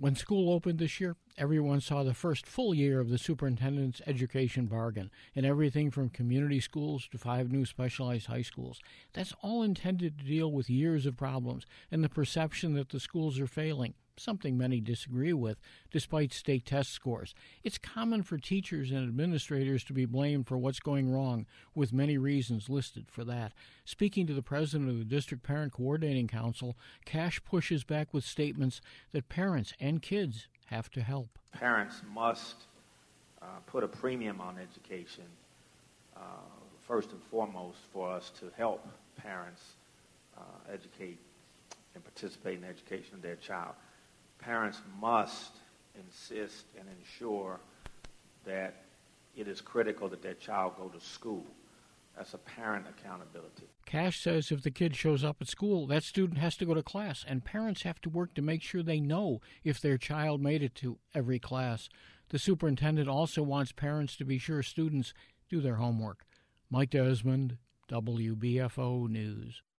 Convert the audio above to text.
When school opened this year, everyone saw the first full year of the superintendent's education bargain, and everything from community schools to 5 new specialized high schools. That's all intended to deal with years of problems and the perception that the schools are failing, something many disagree with, despite state test scores. It's common for teachers and administrators to be blamed for what's going wrong, with many reasons listed for that. Speaking to the president of the District Parent Coordinating Council, Cash pushes back with statements that parents and kids have to help. Parents must put a premium on education, first and foremost, for us to help parents educate and participate in the education of their child. Parents must insist and ensure that it is critical that their child go to school. That's a parent accountability. Cash says if the kid shows up at school, that student has to go to class, and parents have to work to make sure they know if their child made it to every class. The superintendent also wants parents to be sure students do their homework. Mike Desmond, WBFO News.